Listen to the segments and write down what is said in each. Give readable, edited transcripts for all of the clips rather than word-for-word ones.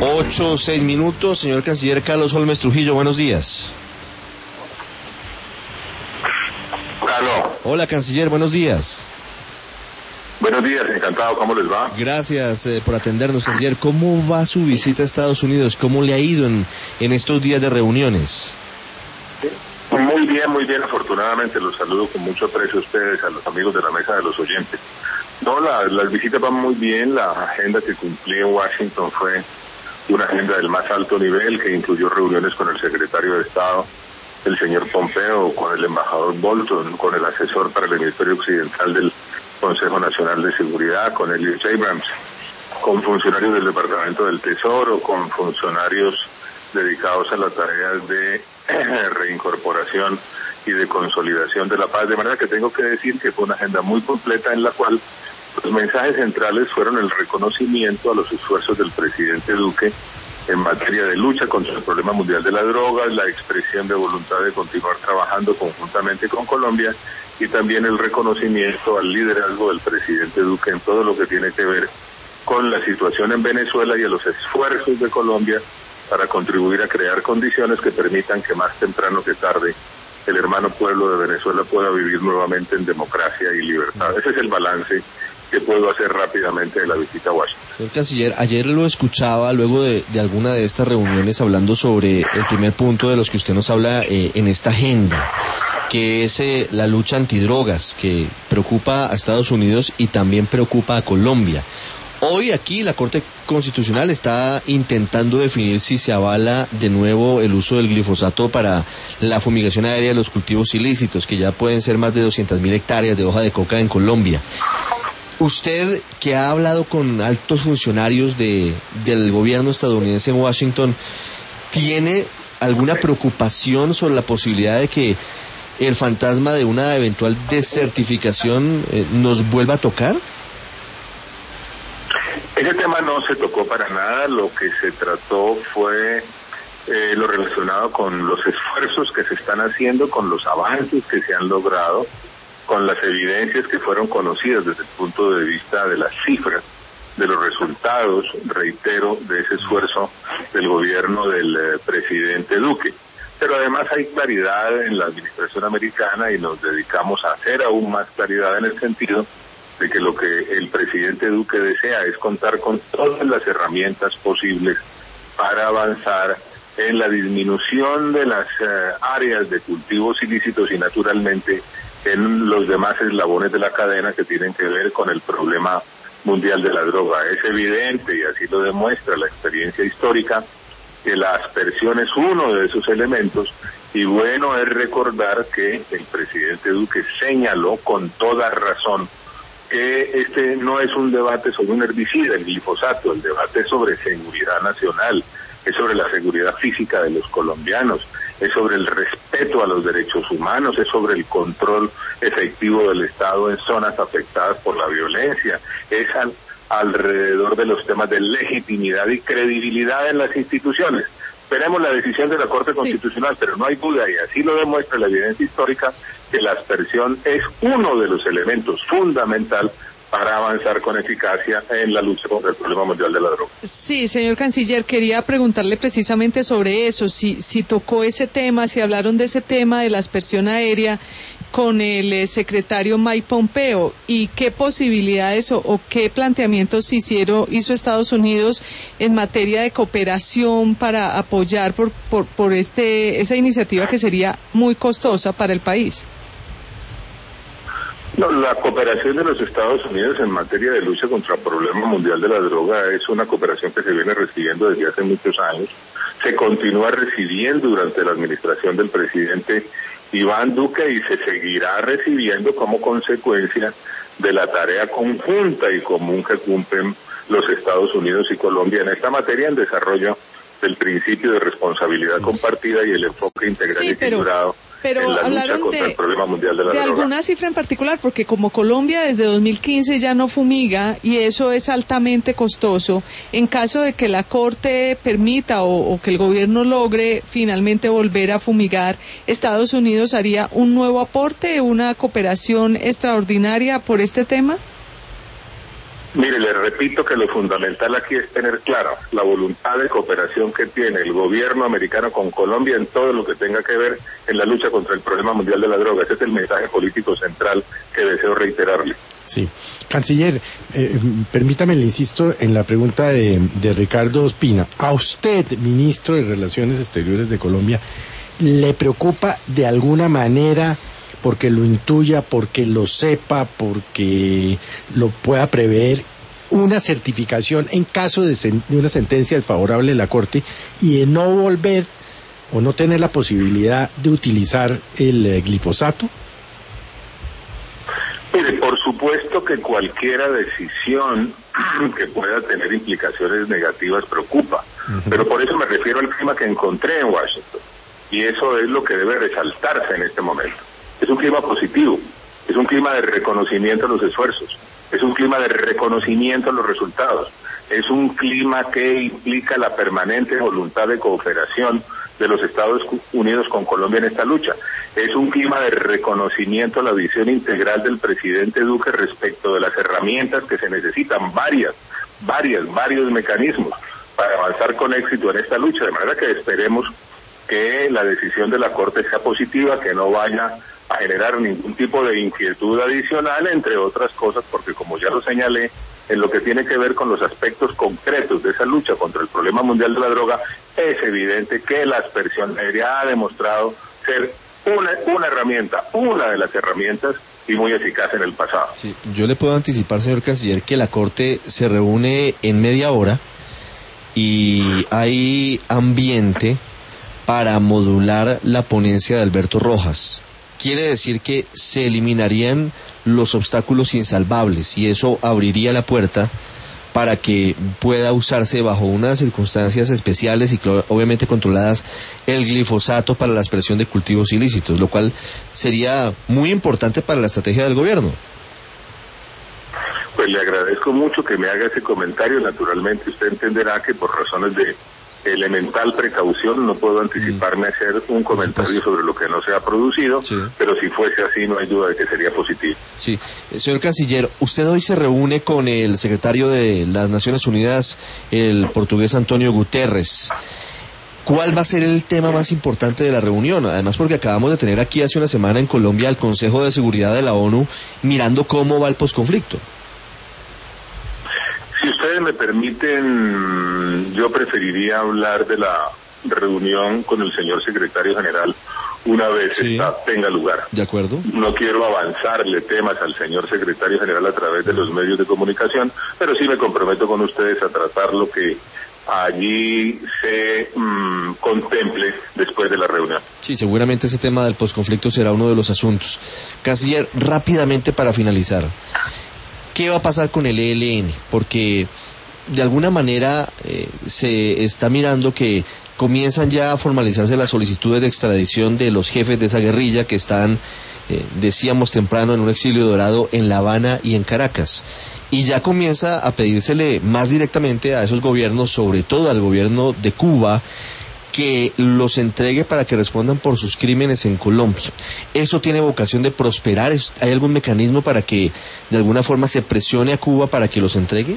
8:06. Señor Canciller Carlos Holmes Trujillo, buenos días. Aló. Hola, Canciller, buenos días. Buenos días, encantado, ¿cómo les va? Gracias por atendernos, Canciller. ¿Cómo va su visita a Estados Unidos? ¿Cómo le ha ido en estos días de reuniones? Muy bien, afortunadamente los saludo con mucho aprecio a ustedes, a los amigos de la mesa de los oyentes. No, las visitas van muy bien. La agenda que cumplí en Washington fue una agenda del más alto nivel que incluyó reuniones con el secretario de Estado, el señor Pompeo, con el embajador Bolton, con el asesor para el hemisferio occidental del Consejo Nacional de Seguridad, con Elliot Abrams, con funcionarios del Departamento del Tesoro, con funcionarios dedicados a las tareas de reincorporación y de consolidación de la paz, de manera que tengo que decir que fue una agenda muy completa en la cual los mensajes centrales fueron el reconocimiento a los esfuerzos del presidente Duque en materia de lucha contra el problema mundial de la droga, la expresión de voluntad de continuar trabajando conjuntamente con Colombia y también el reconocimiento al liderazgo del presidente Duque en todo lo que tiene que ver con la situación en Venezuela y a los esfuerzos de Colombia para contribuir a crear condiciones que permitan que más temprano que tarde el hermano pueblo de Venezuela pueda vivir nuevamente en democracia y libertad. Ese es el balance que puedo hacer rápidamente de la visita a Washington. Señor Canciller, ayer lo escuchaba luego de alguna de estas reuniones hablando sobre el primer punto de los que usted nos habla en esta agenda, que es la lucha antidrogas, que preocupa a Estados Unidos y también preocupa a Colombia. Hoy aquí la Corte Constitucional está intentando definir si se avala de nuevo el uso del glifosato para la fumigación aérea de los cultivos ilícitos, que ya pueden ser más de 200.000 hectáreas de hoja de coca en Colombia. Usted, que ha hablado con altos funcionarios del gobierno estadounidense en Washington, ¿tiene alguna preocupación sobre la posibilidad de que el fantasma de una eventual desertificación nos vuelva a tocar? Ese tema no se tocó para nada. Lo que se trató fue lo relacionado con los esfuerzos que se están haciendo, con los avances que se han logrado, con las evidencias que fueron conocidas desde el punto de vista de las cifras, de los resultados, reitero, de ese esfuerzo del gobierno del presidente Duque. Pero además hay claridad en la administración americana y nos dedicamos a hacer aún más claridad en el sentido de que lo que el presidente Duque desea es contar con todas las herramientas posibles para avanzar en la disminución de las áreas de cultivos ilícitos y naturalmente en los demás eslabones de la cadena que tienen que ver con el problema mundial de la droga. Es evidente, y así lo demuestra la experiencia histórica, que la aspersión es uno de esos elementos, y bueno es recordar que el presidente Duque señaló con toda razón que este no es un debate sobre un herbicida, el glifosato, el debate es sobre seguridad nacional, es sobre la seguridad física de los colombianos, es sobre el respeto a los derechos humanos, es sobre el control efectivo del Estado en zonas afectadas por la violencia, es alrededor de los temas de legitimidad y credibilidad en las instituciones. Esperemos la decisión de la Corte Constitucional, pero no hay duda, y así lo demuestra la evidencia histórica, que la aspersión es uno de los elementos fundamental para avanzar con eficacia en la lucha contra el problema mundial de la droga. Sí, señor Canciller, quería preguntarle precisamente sobre eso, si tocó ese tema, si hablaron de ese tema de la aspersión aérea con el secretario Mike Pompeo, y qué posibilidades o qué planteamientos hizo Estados Unidos en materia de cooperación para apoyar por esa iniciativa que sería muy costosa para el país. No, la cooperación de los Estados Unidos en materia de lucha contra el problema mundial de la droga es una cooperación que se viene recibiendo desde hace muchos años, se continúa recibiendo durante la administración del presidente Iván Duque y se seguirá recibiendo como consecuencia de la tarea conjunta y común que cumplen los Estados Unidos y Colombia en esta materia, en desarrollo del principio de responsabilidad compartida y el enfoque integral y equilibrado en la lucha contra el problema mundial de la droga. ¿Alguna cifra en particular? Porque como Colombia desde 2015 ya no fumiga y eso es altamente costoso, en caso de que la Corte permita o que el gobierno logre finalmente volver a fumigar, ¿Estados Unidos haría un nuevo aporte, una cooperación extraordinaria por este tema? Mire, le repito que lo fundamental aquí es tener clara la voluntad de cooperación que tiene el gobierno americano con Colombia en todo lo que tenga que ver en la lucha contra el problema mundial de la droga. Ese es el mensaje político central que deseo reiterarle. Sí. Canciller, permítame, le insisto en la pregunta de Ricardo Ospina. ¿A usted, ministro de Relaciones Exteriores de Colombia, le preocupa de alguna manera, porque lo intuya, porque lo sepa, porque lo pueda prever, una certificación en caso de una sentencia desfavorable de la Corte y de no volver o no tener la posibilidad de utilizar el glifosato? Mire, por supuesto que cualquier decisión que pueda tener implicaciones negativas preocupa, pero por eso me refiero al clima que encontré en Washington, y eso es lo que debe resaltarse en este momento. Es un clima positivo, es un clima de reconocimiento a los esfuerzos, es un clima de reconocimiento a los resultados, es un clima que implica la permanente voluntad de cooperación de los Estados Unidos con Colombia en esta lucha. Es un clima de reconocimiento a la visión integral del presidente Duque respecto de las herramientas que se necesitan, varios mecanismos para avanzar con éxito en esta lucha, de manera que esperemos que la decisión de la Corte sea positiva, que no vaya a generar ningún tipo de inquietud adicional, entre otras cosas, porque como ya lo señalé, en lo que tiene que ver con los aspectos concretos de esa lucha contra el problema mundial de la droga, es evidente que la aspersión aérea ha demostrado ser una herramienta, una de las herramientas, y muy eficaz en el pasado. Sí, yo le puedo anticipar, señor Canciller, que la Corte se reúne en media hora y hay ambiente para modular la ponencia de Alberto Rojas. Quiere decir que se eliminarían los obstáculos insalvables y eso abriría la puerta para que pueda usarse bajo unas circunstancias especiales y obviamente controladas el glifosato para la aspersión de cultivos ilícitos, lo cual sería muy importante para la estrategia del gobierno. Pues le agradezco mucho que me haga ese comentario. Naturalmente usted entenderá que por razones de elemental precaución no puedo anticiparme a hacer un comentario sobre lo que no se ha producido, sí. Pero si fuese así no hay duda de que sería positivo. Sí, señor Canciller, usted hoy se reúne con el secretario de las Naciones Unidas, el portugués Antonio Guterres. ¿Cuál va a ser el tema más importante de la reunión? Además, porque acabamos de tener aquí hace una semana en Colombia al Consejo de Seguridad de la ONU mirando cómo va el posconflicto. Si ustedes me permiten, yo preferiría hablar de la reunión con el señor secretario general una vez esta tenga lugar. De acuerdo. No quiero avanzarle temas al señor secretario general a través de los medios de comunicación, pero sí me comprometo con ustedes a tratar lo que allí se contemple después de la reunión. Sí, seguramente ese tema del posconflicto será uno de los asuntos. Canciller, rápidamente para finalizar, ¿qué va a pasar con el ELN? Porque de alguna manera se está mirando que comienzan ya a formalizarse las solicitudes de extradición de los jefes de esa guerrilla que están, decíamos temprano, en un exilio dorado en La Habana y en Caracas. Y ya comienza a pedírsele más directamente a esos gobiernos, sobre todo al gobierno de Cuba, que los entregue para que respondan por sus crímenes en Colombia. ¿Eso tiene vocación de prosperar? ¿Hay algún mecanismo para que de alguna forma se presione a Cuba para que los entregue?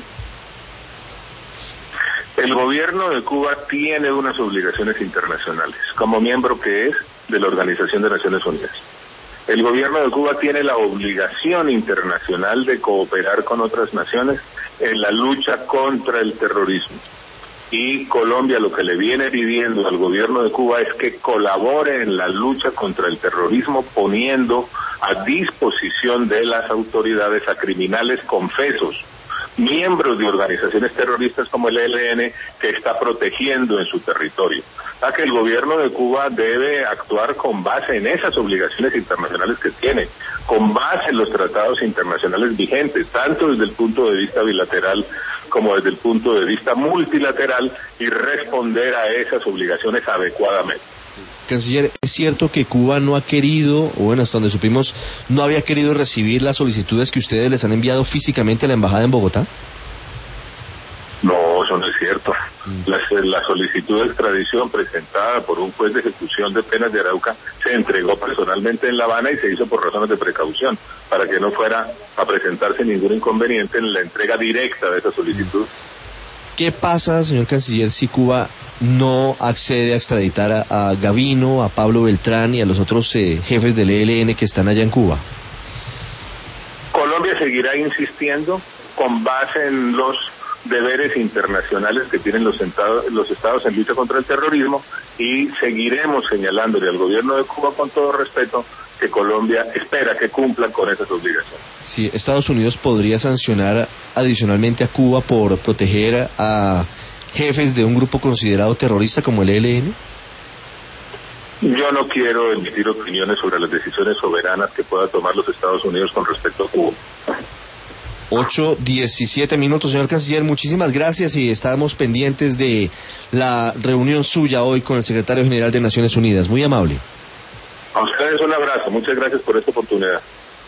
El gobierno de Cuba tiene unas obligaciones internacionales, como miembro que es de la Organización de Naciones Unidas. El gobierno de Cuba tiene la obligación internacional de cooperar con otras naciones en la lucha contra el terrorismo. Y Colombia lo que le viene pidiendo al gobierno de Cuba es que colabore en la lucha contra el terrorismo, poniendo a disposición de las autoridades a criminales confesos, miembros de organizaciones terroristas como el ELN, que está protegiendo en su territorio. A que el gobierno de Cuba debe actuar con base en esas obligaciones internacionales que tiene, con base en los tratados internacionales vigentes, tanto desde el punto de vista bilateral como desde el punto de vista multilateral, y responder a esas obligaciones adecuadamente. Canciller, ¿es cierto que Cuba no ha querido, o bueno, hasta donde supimos, no había querido recibir las solicitudes que ustedes les han enviado físicamente a la embajada en Bogotá? No, eso no es cierto. La solicitud de extradición presentada por un juez de ejecución de penas de Arauca se entregó personalmente en La Habana y se hizo por razones de precaución, para que no fuera a presentarse ningún inconveniente en la entrega directa de esa solicitud. ¿Qué pasa, señor canciller, si Cuba no accede a extraditar a Gavino, a Pablo Beltrán y a los otros jefes del ELN que están allá en Cuba? Colombia seguirá insistiendo con base en los deberes internacionales que tienen los estados en lucha contra el terrorismo, y seguiremos señalándole al gobierno de Cuba con todo respeto que Colombia espera que cumplan con esas obligaciones. Sí, Estados Unidos podría sancionar adicionalmente a Cuba por proteger a jefes de un grupo considerado terrorista como el ELN. Yo no quiero emitir opiniones sobre las decisiones soberanas que pueda tomar los Estados Unidos con respecto a Cuba. 8:17, señor canciller, muchísimas gracias y estamos pendientes de la reunión suya hoy con el secretario general de Naciones Unidas. Muy amable. A ustedes un abrazo, muchas gracias por esta oportunidad.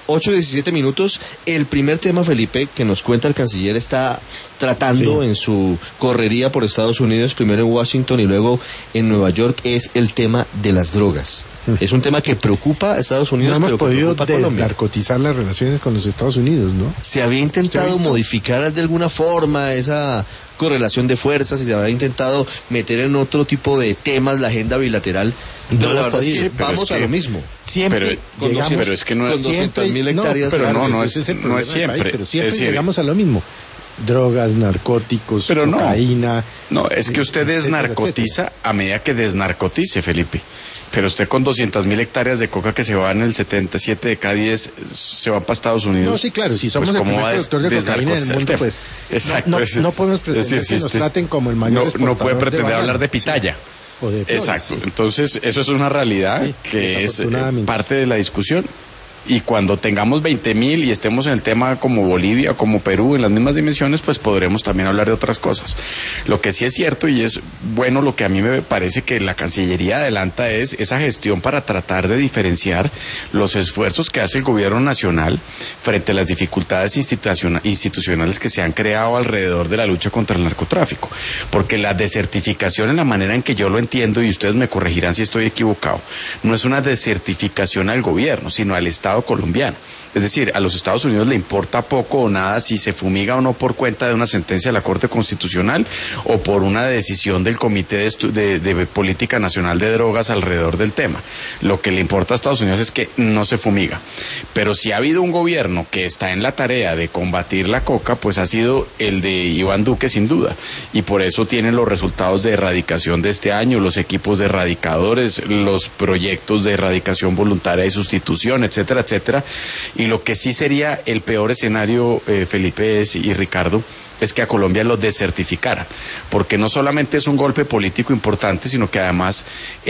8:17, el primer tema, Felipe, que nos cuenta el canciller está tratando en su correría por Estados Unidos, primero en Washington y luego en Nueva York, es el tema de las drogas. Es un tema que preocupa a Estados Unidos, no hemos pero podido preocupa a Colombia. desnarcotizar las relaciones con los Estados Unidos, ¿no? Se había intentado modificar de alguna forma esa correlación de fuerzas y se había intentado meter en otro tipo de temas la agenda bilateral, pero la verdad es que vamos a lo mismo. Siempre pero es que no es... Con 200.000 hectáreas. Pero claro, no es siempre. Pero siempre es decir, llegamos a lo mismo. Drogas, narcóticos, pero cocaína. No, es que usted desnarcotiza a medida que desnarcotice, Felipe. Pero usted con 200.000 hectáreas de coca que se van en el 77 de cada 10 se van para Estados Unidos. No, sí, claro, si somos pues el primer productor de cocaína en el mundo, pues exacto, no podemos pretender que nos traten como el mayor exportador. No puede pretender de hablar de pitaya. Sí. O de flores, exacto, sí. Entonces eso es una realidad que es parte de la discusión. Y cuando tengamos 20.000 y estemos en el tema como Bolivia, como Perú, en las mismas dimensiones, pues podremos también hablar de otras cosas. Lo que sí es cierto y es bueno, lo que a mí me parece que la Cancillería adelanta es esa gestión para tratar de diferenciar los esfuerzos que hace el gobierno nacional frente a las dificultades institucionales que se han creado alrededor de la lucha contra el narcotráfico. Porque la desertificación, en la manera en que yo lo entiendo, y ustedes me corregirán si estoy equivocado, no es una desertificación al gobierno, sino al Estado colombiano. Es decir, a los Estados Unidos le importa poco o nada si se fumiga o no por cuenta de una sentencia de la Corte Constitucional o por una decisión del Comité de Política Nacional de Drogas alrededor del tema. Lo que le importa a Estados Unidos es que no se fumiga. Pero si ha habido un gobierno que está en la tarea de combatir la coca, pues ha sido el de Iván Duque, sin duda. Y por eso tienen los resultados de erradicación de este año, los equipos de erradicadores, los proyectos de erradicación voluntaria y sustitución, etcétera, etcétera. Y lo que sí sería el peor escenario, Felipe y Ricardo, es que a Colombia lo desertificaran, porque no solamente es un golpe político importante, sino que además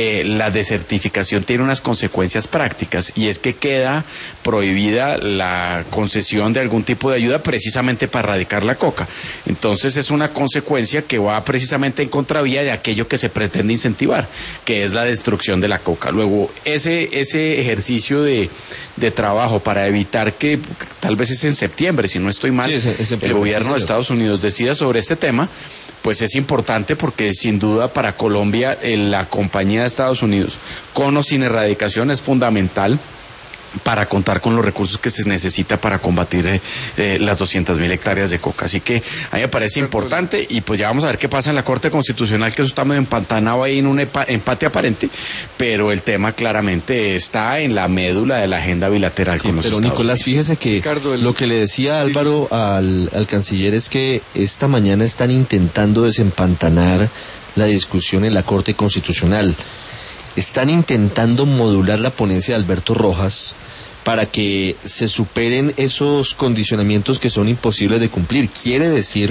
la desertificación tiene unas consecuencias prácticas, y es que queda prohibida la concesión de algún tipo de ayuda precisamente para erradicar la coca. Entonces es una consecuencia que va precisamente en contravía de aquello que se pretende incentivar, que es la destrucción de la coca. Luego, ese ejercicio de trabajo para evitar que, tal vez es en septiembre, si no estoy mal, el gobierno de Estados Unidos decida sobre este tema, pues es importante, porque sin duda para Colombia la compañía de Estados Unidos, con o sin erradicación, es fundamental para contar con los recursos que se necesita para combatir las 200.000 hectáreas de coca. Así que a mí me parece importante, y pues ya vamos a ver qué pasa en la Corte Constitucional, que eso está medio empantanado ahí en un empate aparente, pero el tema claramente está en la médula de la agenda bilateral con los Estados Unidos. Nicolás, fíjese que Ricardo, lo que le decía Álvaro al canciller es que esta mañana están intentando desempantanar la discusión en la Corte Constitucional. Están intentando modular la ponencia de Alberto Rojas para que se superen esos condicionamientos que son imposibles de cumplir. Quiere decir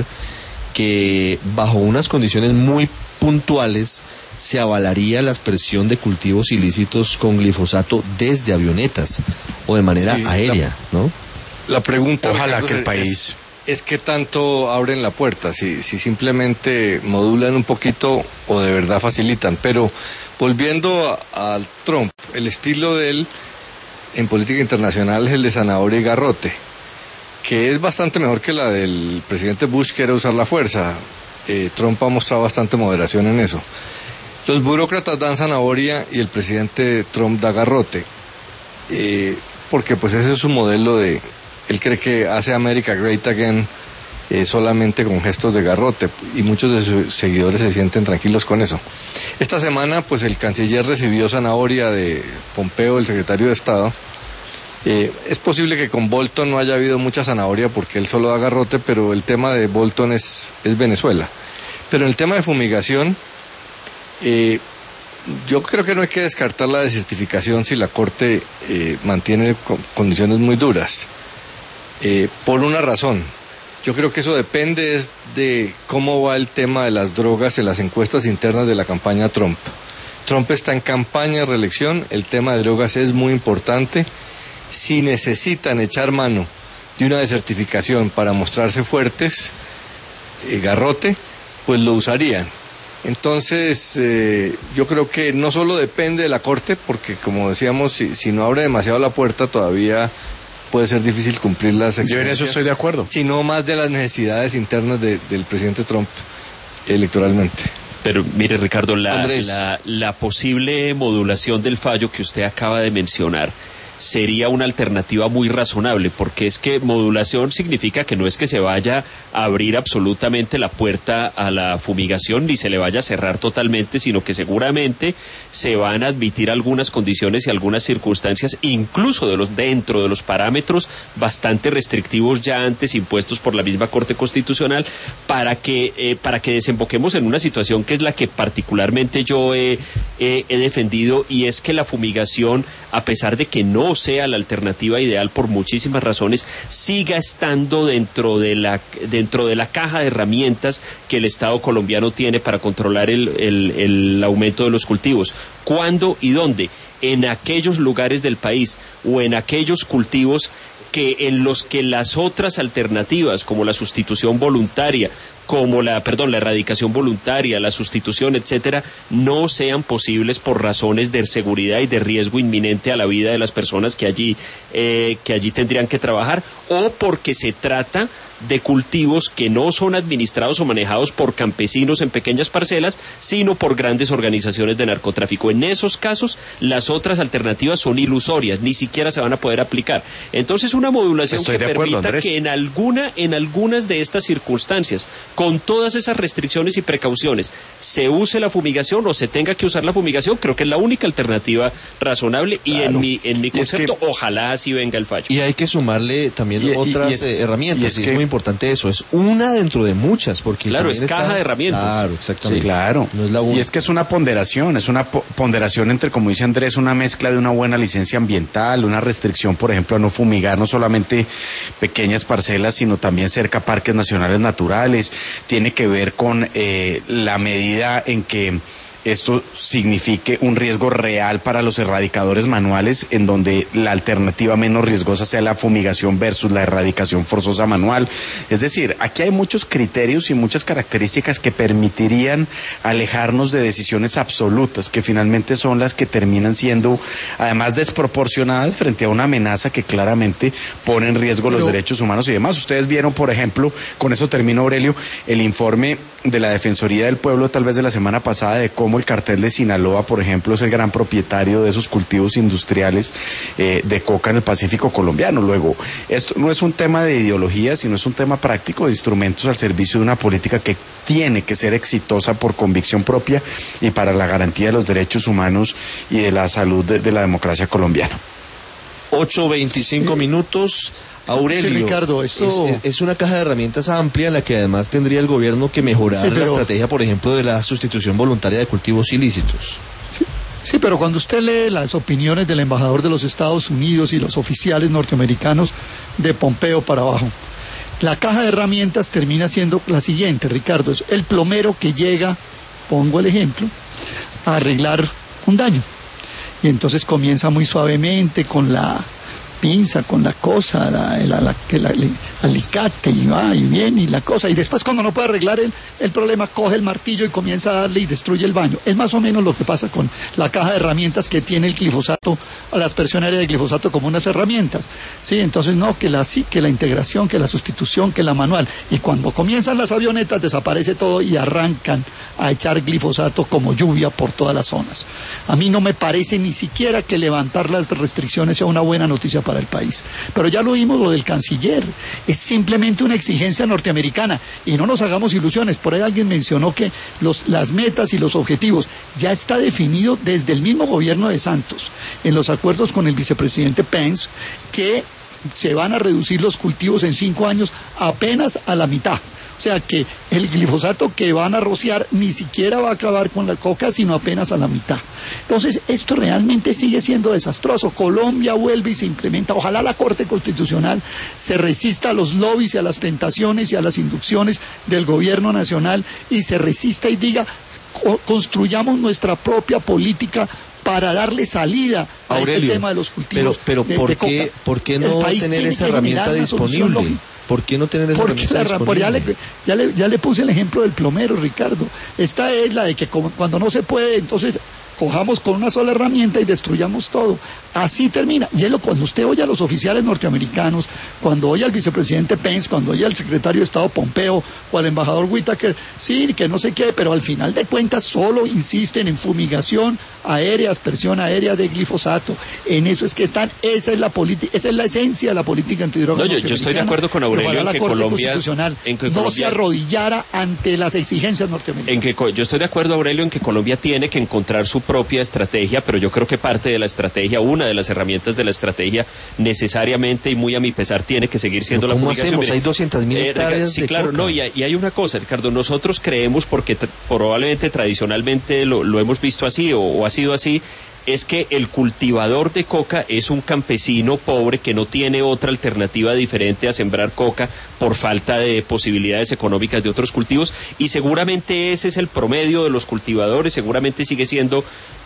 que bajo unas condiciones muy puntuales se avalaría la aspersión de cultivos ilícitos con glifosato desde avionetas o de manera aérea, ¿no? La pregunta, ojalá que el país... Es que tanto abren la puerta, si simplemente modulan un poquito o de verdad facilitan. Pero volviendo a Trump, el estilo de él en política internacional es el de zanahoria y garrote, que es bastante mejor que la del presidente Bush, que era usar la fuerza. Trump ha mostrado bastante moderación en eso. Los burócratas dan zanahoria y el presidente Trump da garrote, porque pues ese es su modelo él cree que hace America Great Again solamente con gestos de garrote, y muchos de sus seguidores se sienten tranquilos con eso. Esta semana pues el canciller recibió zanahoria de Pompeo, el secretario de Estado. Es posible que con Bolton no haya habido mucha zanahoria porque él solo da garrote, pero el tema de Bolton es Venezuela. Pero en el tema de fumigación, yo creo que no hay que descartar la desertificación si la Corte mantiene condiciones muy duras, por una razón. Yo creo que eso depende de cómo va el tema de las drogas en las encuestas internas de la campaña Trump. Trump está en campaña de reelección, el tema de drogas es muy importante. Si necesitan echar mano de una desertificación para mostrarse fuertes, garrote, pues lo usarían. Entonces, yo creo que no solo depende de la Corte, porque como decíamos, si no abre demasiado la puerta todavía puede ser difícil cumplir las exigencias. Yo en eso estoy de acuerdo. Sino más de las necesidades internas del presidente Trump electoralmente. Pero mire, Ricardo, la posible modulación del fallo que usted acaba de mencionar sería una alternativa muy razonable, porque es que modulación significa que no es que se vaya a abrir absolutamente la puerta a la fumigación ni se le vaya a cerrar totalmente, sino que seguramente se van a admitir algunas condiciones y algunas circunstancias, incluso dentro de los parámetros bastante restrictivos ya antes impuestos por la misma Corte Constitucional, para que desemboquemos en una situación que es la que particularmente yo he defendido, y es que la fumigación, a pesar de que no sea la alternativa ideal por muchísimas razones, siga estando dentro de la caja de herramientas que el Estado colombiano tiene para controlar el aumento de los cultivos. ¿Cuándo y dónde? En aquellos lugares del país o en aquellos cultivos en los que las otras alternativas, como la sustitución voluntaria, como la erradicación voluntaria, la sustitución, etcétera, no sean posibles por razones de seguridad y de riesgo inminente a la vida de las personas que allí tendrían que trabajar, o porque se trata de cultivos que no son administrados o manejados por campesinos en pequeñas parcelas, sino por grandes organizaciones de narcotráfico. En esos casos, las otras alternativas son ilusorias, ni siquiera se van a poder aplicar. Entonces, una modulación que permita que en algunas de estas circunstancias, con todas esas restricciones y precauciones, se use la fumigación o se tenga que usar la fumigación, creo que es la única alternativa razonable. Claro. Y en mi concepto, ojalá así venga el fallo. Y hay que sumarle también otras herramientas, y es muy importante eso, es una dentro de muchas, porque claro, es caja de herramientas. Claro, exactamente. Sí, claro. No es la única. Y es que es una ponderación entre, como dice Andrés, una mezcla de una buena licencia ambiental, una restricción, por ejemplo, a no fumigar no solamente pequeñas parcelas, sino también cerca a parques nacionales naturales. Tiene que ver con la medida en que esto signifique un riesgo real para los erradicadores manuales, en donde la alternativa menos riesgosa sea la fumigación versus la erradicación forzosa manual. Es decir, aquí hay muchos criterios y muchas características que permitirían alejarnos de decisiones absolutas, que finalmente son las que terminan siendo, además, desproporcionadas frente a una amenaza que claramente pone en riesgo los derechos humanos y demás. Ustedes vieron, por ejemplo, con eso termino, Aurelio, el informe de la Defensoría del Pueblo, tal vez de la semana pasada, de cómo el cartel de Sinaloa, por ejemplo, es el gran propietario de esos cultivos industriales de coca en el Pacífico colombiano. Luego, esto no es un tema de ideología, sino es un tema práctico de instrumentos al servicio de una política que tiene que ser exitosa por convicción propia y para la garantía de los derechos humanos y de la salud de la democracia colombiana. 8:25 minutos. Aurelio, sí, Ricardo, esto es una caja de herramientas amplia en la que además tendría el gobierno que mejorar la estrategia, por ejemplo, de la sustitución voluntaria de cultivos ilícitos. Sí, pero cuando usted lee las opiniones del embajador de los Estados Unidos y los oficiales norteamericanos de Pompeo para abajo, la caja de herramientas termina siendo la siguiente, Ricardo: es el plomero que llega, pongo el ejemplo, a arreglar un daño. Y entonces comienza muy suavemente con pinza, con la cosa, el alicate, y va y viene y la cosa, y después cuando no puede arreglar el problema, coge el martillo y comienza a darle y destruye el baño. Es más o menos lo que pasa con la caja de herramientas que tiene el glifosato, la aspersión aérea de glifosato como unas herramientas. Sí, entonces no, que la integración, que la sustitución, que la manual. Y cuando comienzan las avionetas desaparece todo y arrancan a echar glifosato como lluvia por todas las zonas. A mí no me parece ni siquiera que levantar las restricciones sea una buena noticia para el país. Pero ya lo vimos lo del canciller, es simplemente una exigencia norteamericana y no nos hagamos ilusiones. Por ahí alguien mencionó que las metas y los objetivos ya está definido desde el mismo gobierno de Santos, en los acuerdos con el vicepresidente Pence, que se van a reducir los cultivos en 5 años apenas a la mitad. O sea que el glifosato que van a rociar ni siquiera va a acabar con la coca, sino apenas a la mitad. Entonces, esto realmente sigue siendo desastroso. Colombia vuelve y se implementa. Ojalá la Corte Constitucional se resista a los lobbies y a las tentaciones y a las inducciones del gobierno nacional y se resista y diga, construyamos nuestra propia política para darle salida a Aurelio, este tema de los cultivos pero ¿por qué no tener esa herramienta disponible? ¿Por qué no tener esa herramienta disponible? Ya le puse el ejemplo del plomero, Ricardo. Esta es la de que cuando no se puede, entonces cojamos con una sola herramienta y destruyamos todo. Así termina. Y cuando usted oye a los oficiales norteamericanos, cuando oye al vicepresidente Pence, cuando oye al secretario de Estado Pompeo o al embajador Whitaker, sí, que no sé qué, pero al final de cuentas solo insisten en fumigación aérea, aspersión aérea de glifosato. En eso es que están, esa es la política, esa es la esencia de la política antidroga. No, yo estoy de acuerdo con Aurelio en que Colombia no se arrodillara ante las exigencias norteamericanas. Yo estoy de acuerdo, Aurelio, en que Colombia tiene que encontrar su propia estrategia, pero yo creo que parte de la estrategia, una de las herramientas de la estrategia, necesariamente y muy a mi pesar, tiene que seguir siendo la fumigación. Hay 200.000 hectáreas sí, claro, coca. No, y hay una cosa, Ricardo, nosotros creemos, porque probablemente tradicionalmente lo hemos visto así o ha sido así, es que el cultivador de coca es un campesino pobre que no tiene otra alternativa diferente a sembrar coca por falta de posibilidades económicas de otros cultivos, y seguramente ese es el promedio de los cultivadores, seguramente sigue siendo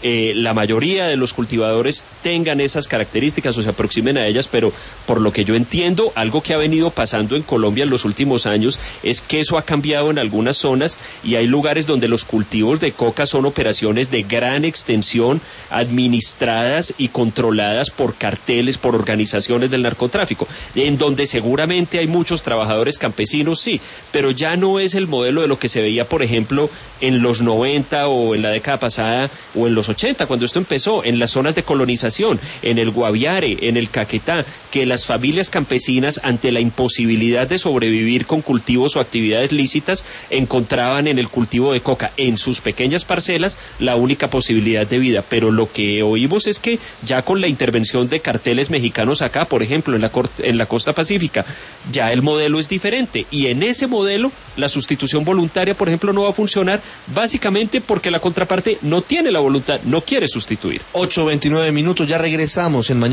la mayoría de los cultivadores tengan esas características o se aproximen a ellas, pero por lo que yo entiendo, algo que ha venido pasando en Colombia en los últimos años es que eso ha cambiado en algunas zonas y hay lugares donde los cultivos de coca son operaciones de gran extensión, administradas y controladas por carteles, por organizaciones del narcotráfico, en donde seguramente hay muchos trabajadores campesinos, sí, pero ya no es el modelo de lo que se veía, por ejemplo, en los 90 o en la década pasada o en los 80, cuando esto empezó, en las zonas de colonización, en el Guaviare, en el Caquetá, que las familias campesinas, ante la imposibilidad de sobrevivir con cultivos o actividades lícitas, encontraban en el cultivo de coca, en sus pequeñas parcelas, la única posibilidad de vida. Pero lo que oímos es que ya con la intervención de carteles mexicanos acá, por ejemplo, en la costa pacífica, ya el modelo es diferente, y en ese modelo la sustitución voluntaria, por ejemplo, no va a funcionar, básicamente porque la contraparte no tiene la voluntad, no quiere sustituir. 8:29 minutos, ya regresamos en Mañana